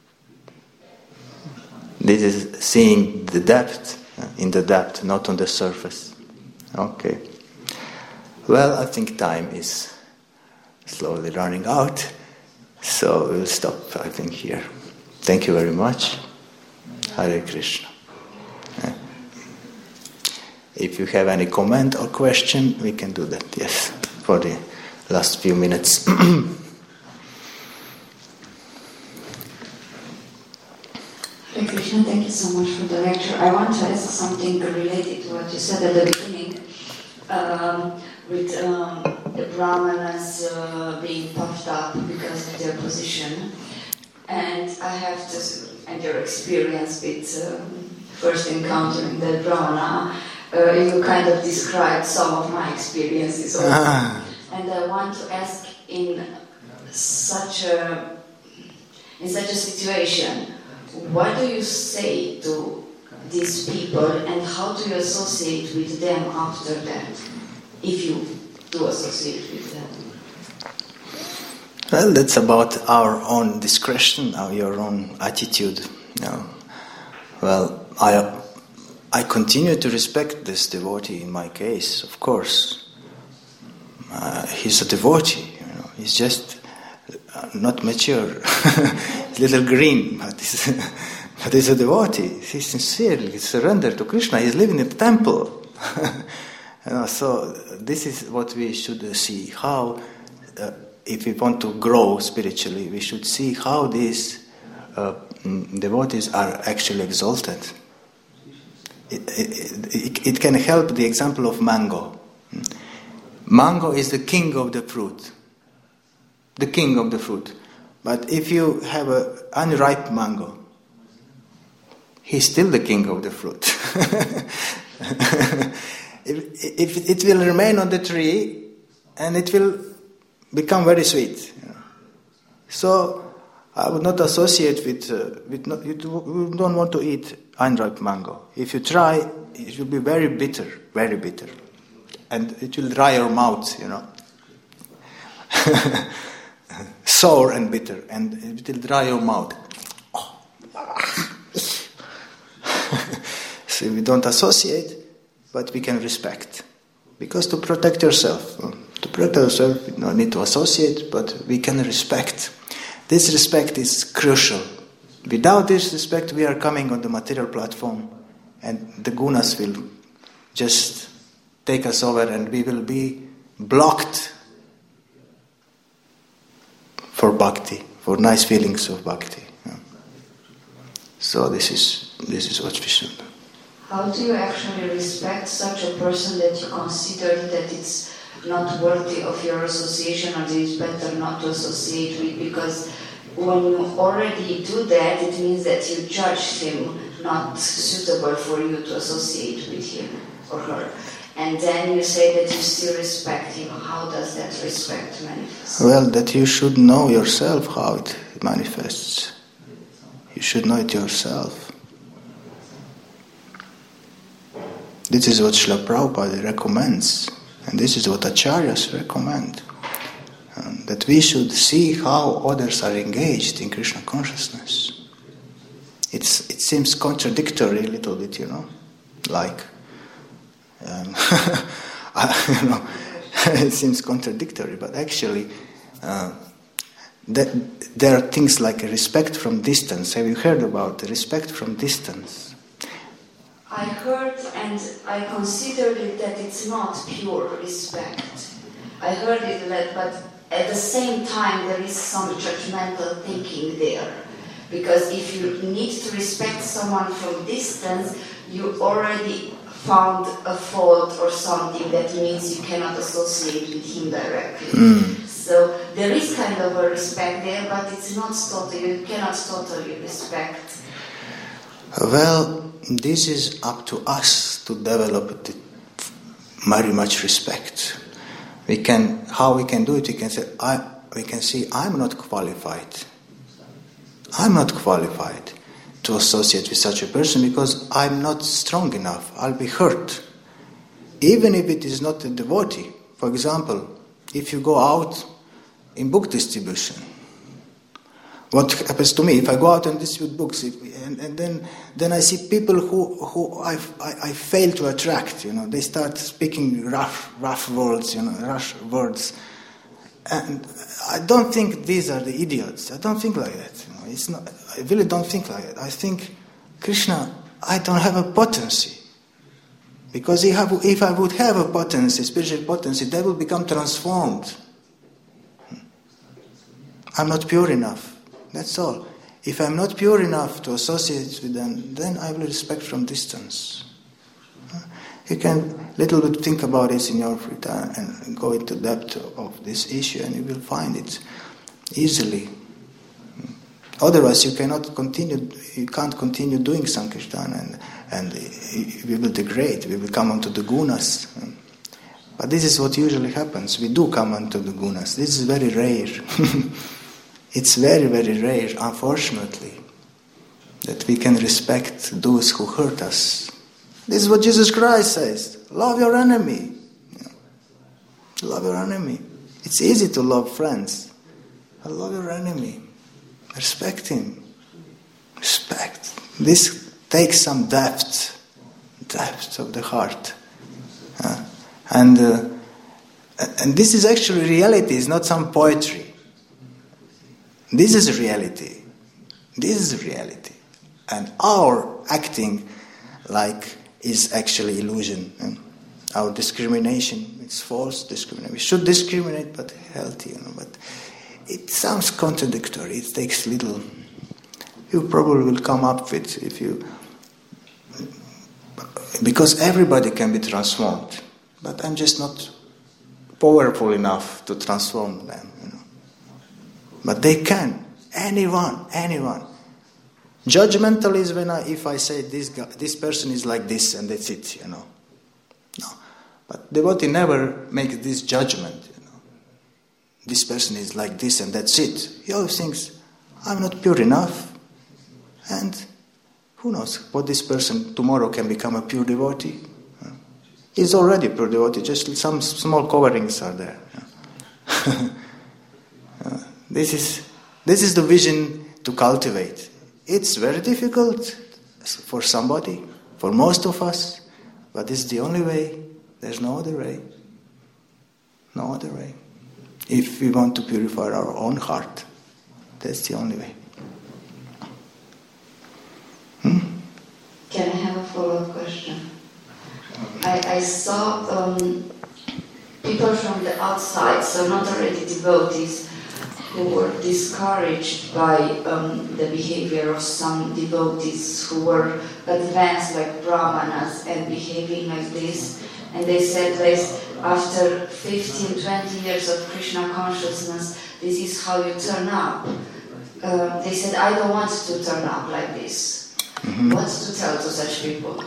this is seeing the depth uh, in the depth, not on the surface. Okay. Well, I think time is slowly running out, so we'll stop, I think, here. Thank you very much. Hare Krishna. Uh, if you have any comment or question, we can do that, yes, for the last few minutes. Hare Krishna, thank you so much for the lecture. I want to ask something related to what you said at the beginning, um, with um, the Brahmanas uh, being puffed up because of their position. And I have to, and your experience with um, first encountering the Brahmana, uh, you kind of described some of my experiences also. Ah. And I want to ask, in such a in such a situation, what do you say to these people, and how do you associate with them after that, if you do associate with them? Well, that's about our own discretion, our your own attitude. You know. Well, I I continue to respect this devotee in my case, of course. Uh, he's a devotee, you know. He's just uh, not mature. He's a little green, but he's, but he's a devotee. He's sincerely he's surrendered to Krishna. He's living in the temple. You know, so this is what we should see. How, uh, if we want to grow spiritually, we should see how these uh, devotees are actually exalted. It, it, it, it can help the example of mango. Mango is the king of the fruit. The king of the fruit. But if you have an unripe mango, he's still the king of the fruit. if, if it will remain on the tree, and it will become very sweet. You know. So I would not associate with, uh, with not, you don't want to eat unripe mango. If you try, it will be very bitter, very bitter. And it will dry your mouth, you know. Sour and bitter, and it will dry your mouth. So we don't associate, but we can respect. Because to protect yourself, to protect yourself, you don't need to associate, but we can respect. This respect is crucial. Without this respect, we are coming on the material platform, and the gunas will just take us over, and we will be blocked for bhakti, for nice feelings of bhakti. Yeah. So this is this is what we should do. How do you actually respect such a person that you consider that it's not worthy of your association, or that it's better not to associate with, because when you already do that, it means that you judge him not suitable for you to associate with him or her. And then you say that you still respect him. How does that respect manifest? Well, that you should know yourself how it manifests. You should know it yourself. This is what Srila Prabhupada recommends, and this is what Acharyas recommend. Um, that we should see how others are engaged in Krishna consciousness. It's it seems contradictory a little bit, you know, like um, I, you know, it seems contradictory, but actually uh, that there are things like a respect from distance. Have you heard about the respect from distance? I heard, and I considered it that it's not pure respect. I heard it that, but at the same time there is some judgmental thinking there. Because if you need to respect someone from distance, you already found a fault or something that means you cannot associate with him directly. Mm. So there is kind of a respect there, but it's not totally, you cannot totally respect. Well, this is up to us to develop the very much respect. We can, how we can do it, we can say, I, we can see, I'm not qualified. I'm not qualified to associate with such a person because I'm not strong enough. I'll be hurt. Even if it is not a devotee. For example, if you go out in book distribution, what happens to me if I go out and distribute books, if, and, and then then I see people who who I, I I fail to attract. You know, they start speaking rough rough words. You know, rough words, and I don't think these are the idiots. I don't think like that. You know, it's not. I really don't think like that. I think, Krishna, I don't have a potency, because if I, if I would have a potency, spiritual potency, that will become transformed. I'm not pure enough. That's all. If I'm not pure enough to associate with them, then I will respect from distance. You can little bit think about it in your free time and go into depth of this issue, and you will find it easily. Otherwise, you cannot continue. You can't continue doing Sankirtan, and and we will degrade. We will come onto the gunas. But this is what usually happens. We do come onto the gunas. This is very rare. It's very, very rare, unfortunately, that we can respect those who hurt us. This is what Jesus Christ says. Love your enemy. Love your enemy. It's easy to love friends. But love your enemy. Respect him. Respect. This takes some depth. Depth of the heart. Uh, and, uh, and this is actually reality. It's not some poetry. This is reality. This is reality. And our acting like is actually illusion. And our discrimination, it's false discrimination. We should discriminate, but healthy, you know. But it sounds contradictory. It takes little. You probably will come up with if you, because everybody can be transformed. But I'm just not powerful enough to transform them, you know. But they can. Anyone, anyone. Judgmental is when I, if I say this guy, this person is like this and that's it, you know. No. But devotee never makes this judgment, you know. This person is like this and that's it. He always thinks, I'm not pure enough. And who knows what this person tomorrow can become a pure devotee. He's already a pure devotee, just some small coverings are there. uh, this is this is the vision to cultivate. It's very difficult for somebody, for most of us, but it's the only way. There's no other way. No other way. If we want to purify our own heart, that's the only way. Hmm? Can I have a follow-up question? I, I saw um, people from the outside, so not already devotees, who were discouraged by um, the behavior of some devotees who were advanced like brahmanas and behaving like this. And they said like, after fifteen, twenty years of Krishna consciousness, this is how you turn up. Uh, they said, I don't want to turn up like this. Mm-hmm. What to tell to such people?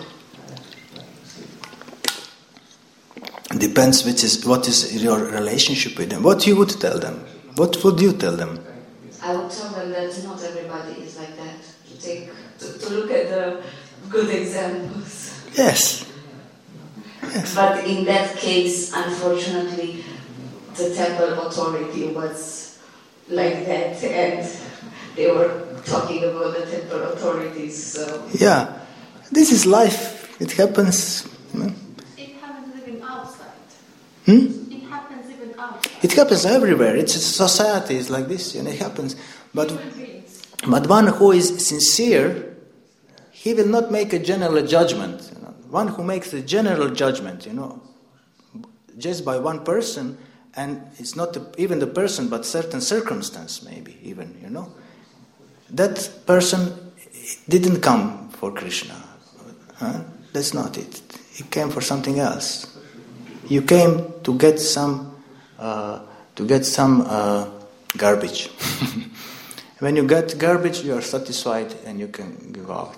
Depends which is what is your relationship with them. What you would tell them? What would you tell them? I would tell them that not everybody is like that. To take to, to look at the good examples. Yes. Yes. But in that case, unfortunately, the temple authority was like that, and they were talking about the temple authorities. So yeah, this is life. It happens. You know? It happens even outside. Hmm? It happens even outside. It happens everywhere. It's society is like this, and it happens. But but one who is sincere, he will not make a general judgment. You know? One who makes a general judgment, you know, just by one person, and it's not the, even the person, but certain circumstance, maybe even, you know. That person didn't come for Krishna. Huh? That's not it. He came for something else. You came to get some, uh, to get some uh, garbage. When you get garbage, you are satisfied and you can go out.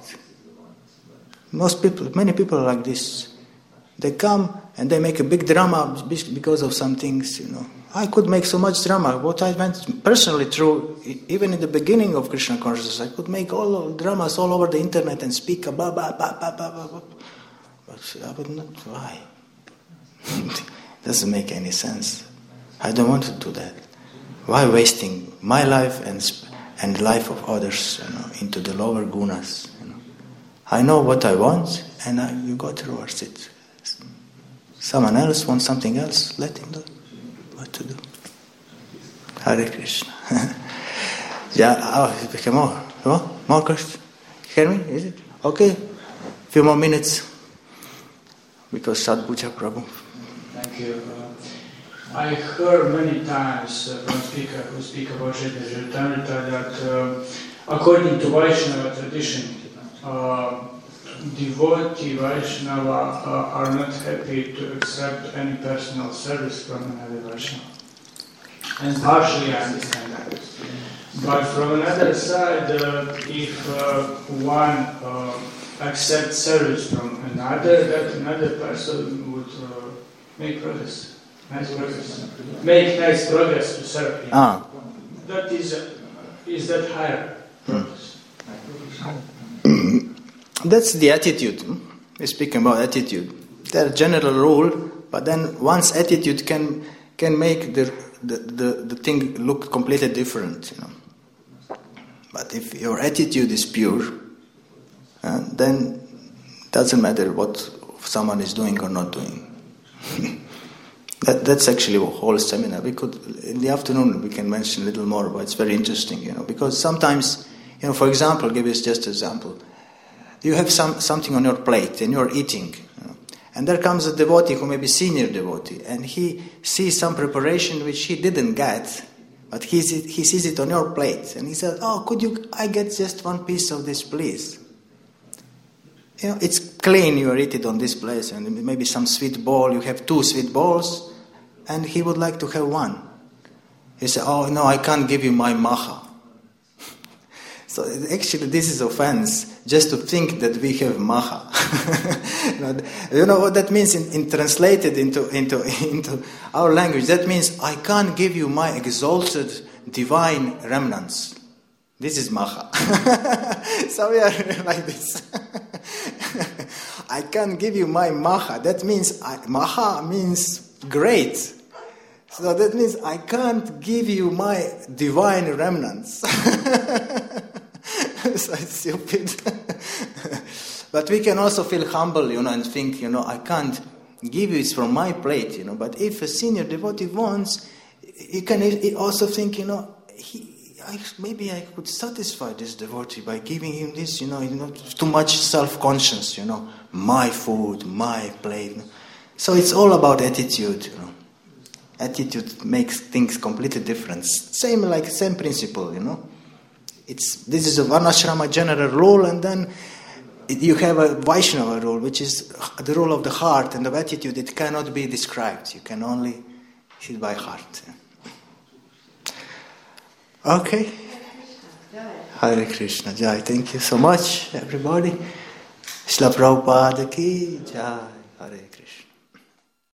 Most people, many people are like this. They come and they make a big drama because of some things, you know. I could make so much drama. What I went personally through, even in the beginning of Krishna consciousness, I could make all dramas all over the internet and speak about, blah, blah, blah, blah, blah, blah. But I would not, why? Doesn't make any sense. I don't want to do that. Why wasting my life and and life of others, you know, into the lower gunas? You know, I know what I want, and I, you go towards it. Someone else wants something else, let him do what to do. Hare Krishna. Yeah, oh, it became more. More? More questions? Hear me? Is it? Okay. Few more minutes. Because Sadbuja Prabhu. Thank you. Uh, I heard many times uh, from speakers who speak about Chaitanya Charitamrita that uh, according to Vaishnava tradition, uh, devotee Vaishnava uh, are not happy to accept any personal service from another Vaishnava. And partially I understand that. But from another side, uh, if uh, one uh, accepts service from another, that another person would uh, make progress. Nice progress. Make nice progress to serve him. Ah. That is, uh, is that higher progress? That's the attitude. We're speaking about attitude. There's a general rule, but then one's attitude can can make the the, the, the thing look completely different, you know. But if your attitude is pure, uh, then it doesn't matter what someone is doing or not doing. that that's actually a whole seminar. We could in the afternoon we can mention a little more, but it's very interesting, you know, because sometimes, you know, for example, give us just an example. You have some something on your plate and you're eating, you know, and there comes a devotee who may be senior devotee, and he sees some preparation which he didn't get, but he he sees it on your plate, and he says, "Oh, could you? I get just one piece of this, please." You know, it's clean. You eat it on this place, and maybe some sweet bowl. You have two sweet bowls, and he would like to have one. He said, "Oh no, I can't give you my maha." So actually, this is offense, just to think that we have maha. you, know, you know what that means in, in translated into, into, into our language? That means I can't give you my exalted divine remnants. This is maha. So we are like this. I can't give you my maha. That means, I, maha means great. So that means I can't give you my divine remnants. So it's stupid. But we can also feel humble, you know, and think, you know, I can't give you, it's from my plate, you know. But if a senior devotee wants, you can also think, you know, he, I, maybe I could satisfy this devotee by giving him this, you know, you know, too much self-conscious, you know, my food, my plate. So it's all about attitude, you know. attitude makes things completely different. Same like same principle, you know. It's this is a Varnashrama general rule, and then you have a Vaishnava rule, which is the rule of the heart and of attitude. It cannot be described. You can only see it by heart. Okay. Hare Krishna. Jai. Thank you so much, everybody. Srila Prabhupada ki Jai. Hare Krishna.